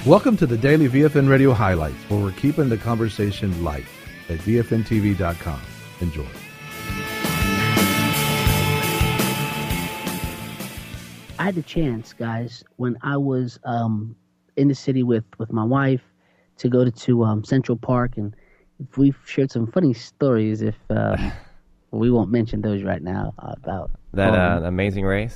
Welcome to the Daily VFN Radio Highlights, where we're keeping the conversation light at VFNTV.com. Enjoy. I had the chance, guys, when I was in the city with my wife to go to Central Park, and we've shared some funny stories. If we won't mention those right now about that Amazing Race.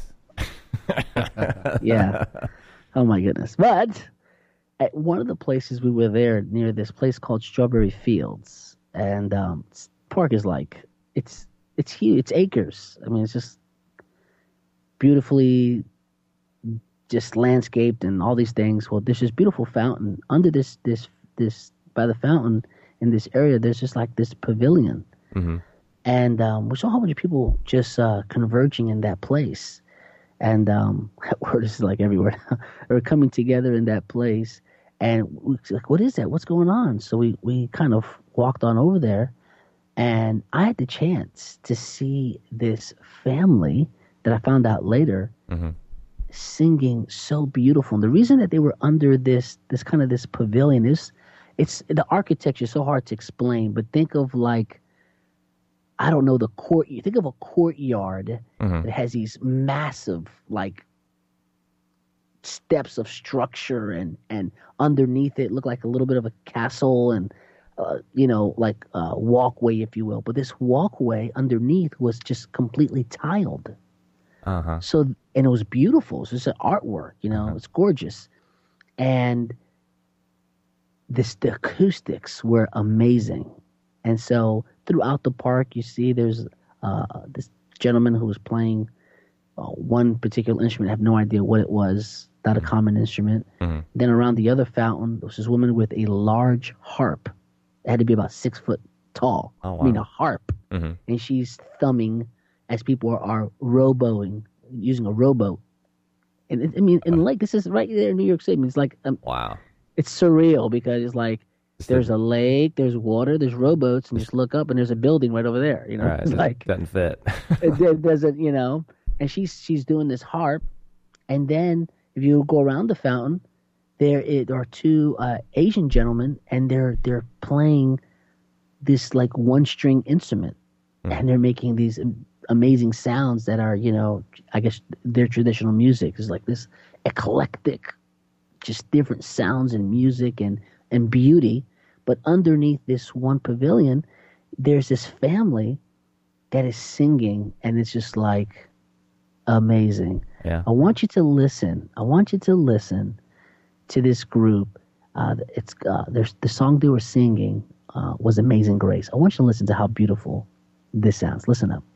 Yeah. Oh my goodness! But at one of the places we were there, near this place called Strawberry Fields, and park is like it's huge. It's acres. I mean, it's just beautifully just landscaped and all these things. Well, there's this beautiful fountain under this by the fountain in this area. There's just like this pavilion, and we saw a whole bunch of people just converging in that place. And that word is like everywhere. They were coming together in that place, and we was like, "What is that? What's going on?" So we kind of walked on over there, and I had the chance to see this family that I found out later singing so beautiful. And the reason that they were under this kind of this pavilion is, it's the architecture is so hard to explain. But think of like, I don't know, the court. You think of a courtyard that has these massive like steps of structure, and underneath it looked like a little bit of a castle, and like a walkway, if you will. But this walkway underneath was just completely tiled. So, and it was beautiful. It's just an artwork, it's gorgeous. And the acoustics were amazing. And so throughout the park, you see there's this gentleman who was playing one particular instrument. I have no idea what it was, not a common instrument. Then around the other fountain, there was this woman with a large harp. It had to be about 6 foot tall. Oh, wow. I mean, a harp. And she's thumbing as people are roboing, using a rowboat. And like, this is right there in New York City. I mean, it's like, wow. It's surreal because it's like, there's a lake, there's water, there's rowboats, and you just look up and there's a building right over there. Right, it's like, doesn't fit. it doesn't, and she's doing this harp. And then if you go around the fountain, there are two Asian gentlemen, and they're playing this like one string instrument, and they're making these amazing sounds that are, I guess their traditional music is like this eclectic, just different sounds and music and beauty. But underneath this one pavilion, there's this family that is singing, and it's just like amazing. Yeah. I want you to listen. To this group. There's the song they were singing was Amazing Grace. I want you to listen to how beautiful this sounds. Listen up.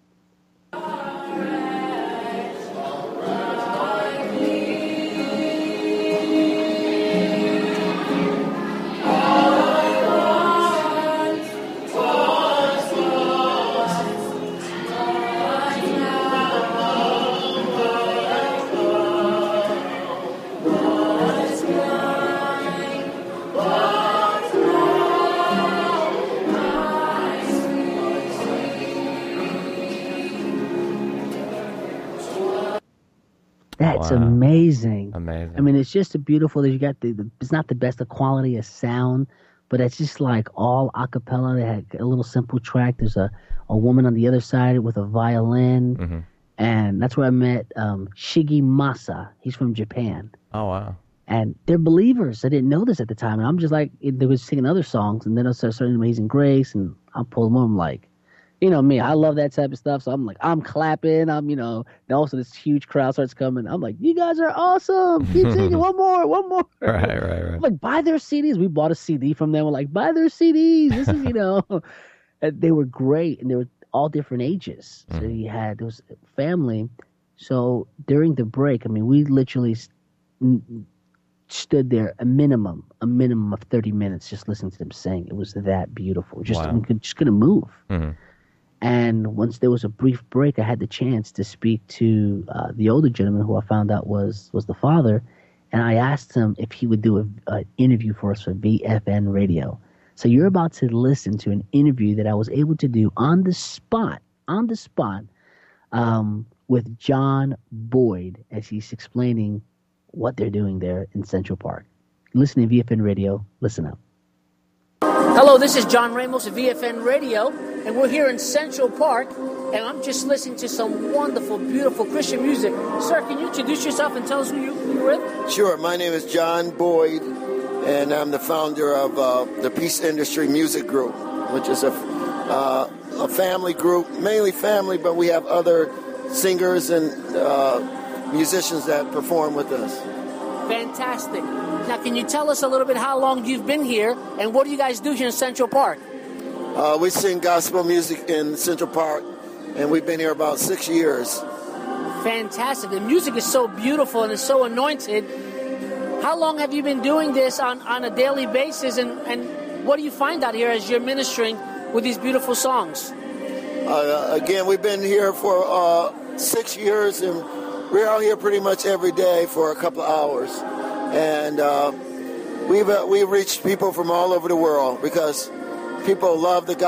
That's amazing. Amazing. I mean, it's just a beautiful. You got it's not the best of quality of sound, but it's just like all a cappella. They had a little simple track. There's a woman on the other side with a violin, and that's where I met Shigi Masa. He's from Japan. Oh, wow. And they're believers. I didn't know this at the time, and I'm just like, they were singing other songs, and then I started singing Amazing Grace, and I'll pull them on. I'm like, me, I love that type of stuff. So I'm like, I'm clapping. Then also this huge crowd starts coming. I'm like, you guys are awesome. Keep singing. One more. Right. I'm like, buy their CDs. We bought a CD from them. We're like, buy their CDs. This is, and they were great, and they were all different ages. So there was family. So during the break, I mean, we literally stood there a minimum of 30 minutes just listening to them sing. It was that beautiful. We couldn't move. And once there was a brief break, I had the chance to speak to the older gentleman who I found out was the father. And I asked him if he would do an interview for us for VFN Radio. So you're about to listen to an interview that I was able to do on the spot, with John Boyd as he's explaining what they're doing there in Central Park. Listen to VFN Radio. Listen up. Hello, this is John Ramos of VFN Radio, and we're here in Central Park, and I'm just listening to some wonderful, beautiful Christian music. Sir, can you introduce yourself and tell us who you're with? Sure. My name is John Boyd, and I'm the founder of the Peace Industry Music Group, which is a family group, mainly family, but we have other singers and musicians that perform with us. Fantastic. Now, can you tell us a little bit how long you've been here, and what do you guys do here in Central Park? We sing gospel music in Central Park, and we've been here about 6 years. Fantastic. The music is so beautiful and it's so anointed. How long have you been doing this on a daily basis, and what do you find out here as you're ministering with these beautiful songs? Again, we've been here for 6 years, and we're out here pretty much every day for a couple of hours. And we've reached people from all over the world because people love the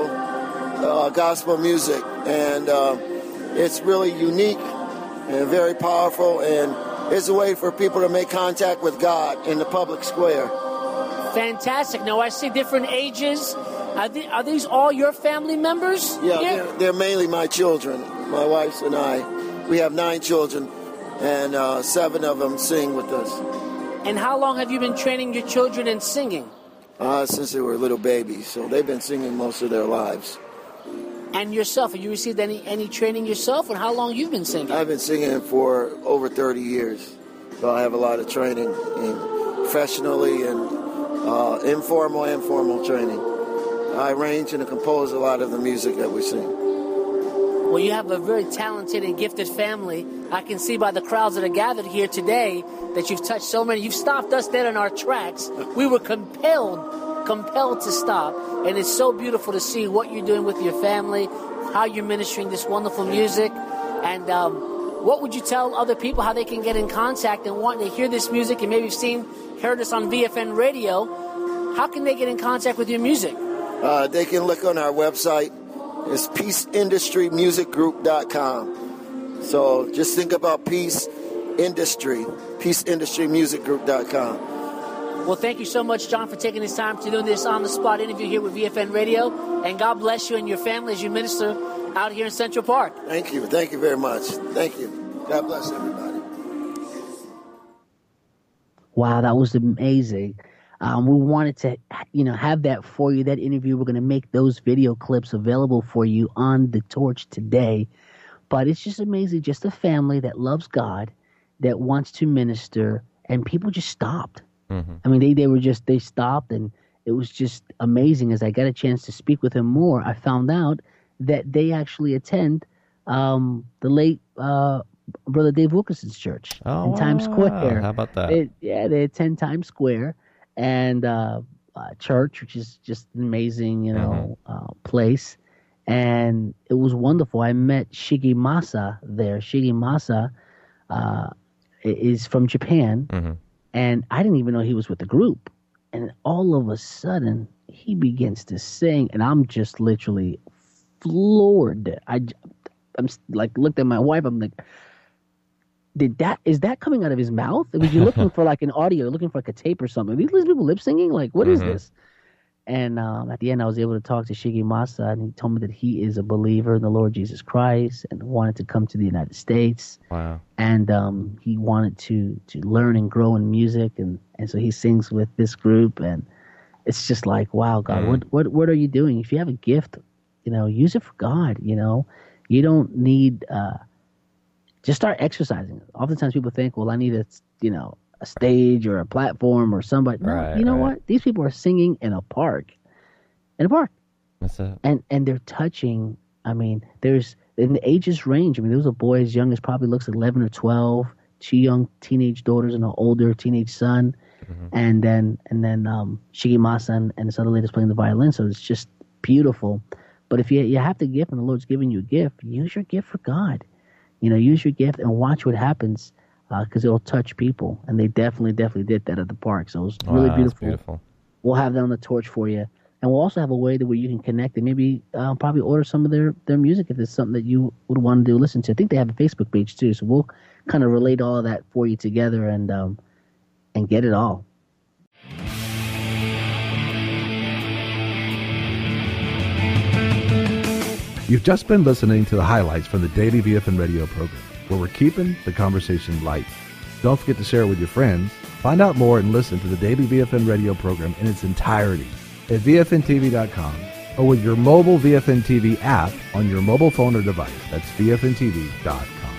gospel music, and it's really unique and very powerful, and it's a way for people to make contact with God in the public square. Fantastic. Now I see different ages. Are these all your family members? Yeah, they're mainly my children, my wife and I. We have 9 children, and 7 of them sing with us. And how long have you been training your children in singing? Since they were little babies, so they've been singing most of their lives. And yourself, have you received any training yourself, and how long you've been singing? I've been singing for over 30 years, so I have a lot of training, professionally and informal and formal training. I arrange and compose a lot of the music that we sing. Well, you have a very talented and gifted family. I can see by the crowds that are gathered here today that you've touched so many. You've stopped us dead in our tracks. We were compelled to stop. And it's so beautiful to see what you're doing with your family, how you're ministering this wonderful music. And what would you tell other people how they can get in contact and want to hear this music and maybe heard us on VFN Radio? How can they get in contact with your music? They can look on our website. It's peaceindustrymusicgroup.com. So just think about Peace Industry, peaceindustrymusicgroup.com. Well, thank you so much, John, for taking this time to do this on-the-spot interview here with VFN Radio. And God bless you and your family as you minister out here in Central Park. Thank you. Thank you very much. Thank you. God bless everybody. Wow, that was amazing. We wanted to, have that for you, that interview. We're going to make those video clips available for you on The Torch today. But it's just amazing, just a family that loves God, that wants to minister, and people just stopped. Mm-hmm. I mean, they stopped, and it was just amazing. As I got a chance to speak with him more, I found out that they actually attend the late Brother Dave Wilkerson's church in Times Square. How about that? They attend Times Square and church, which is just an amazing, place. And it was wonderful. I met Shigi Masa there. Shigi Masa is from Japan, and I didn't even know he was with the group. And all of a sudden, he begins to sing, and I'm just literally floored. I'm like, looked at my wife. I'm like, is that coming out of his mouth? Was you looking for like an audio, looking for like a tape or something? Are these people lip singing? Like, what is this? And at the end, I was able to talk to Shigi Masa, and he told me that he is a believer in the Lord Jesus Christ and wanted to come to the United States. Wow. And he wanted to learn and grow in music, and so he sings with this group, and it's just like, wow, God, what are you doing? If you have a gift, use it for God. You don't need just start exercising. Oftentimes people think, well, I need a stage or a platform or somebody. No, what? These people are singing in a park. That's it. And they're touching. I mean, there's in the ages range. I mean, there was a boy as young as probably looks 11 or 12, 2 young teenage daughters and an older teenage son, and then Shigi Masa and this other lady's playing the violin. So it's just beautiful. But if you have the gift and the Lord's giving you a gift, use your gift for God. Use your gift and watch what happens. Because it'll touch people, and they definitely did that at the park. So it was really beautiful. We'll have that on the Torch for you, and we'll also have a way where you can connect and maybe probably order some of their music if it's something that you would want to listen to. I think they have a Facebook page too, so we'll kind of relate all of that for you together and get it all. You've just been listening to the highlights from the Daily VFN radio program, where we're keeping the conversation light. Don't forget to share it with your friends. Find out more and listen to the Daily VFN radio program in its entirety at VFNTV.com or with your mobile VFN TV app on your mobile phone or device. That's VFNTV.com.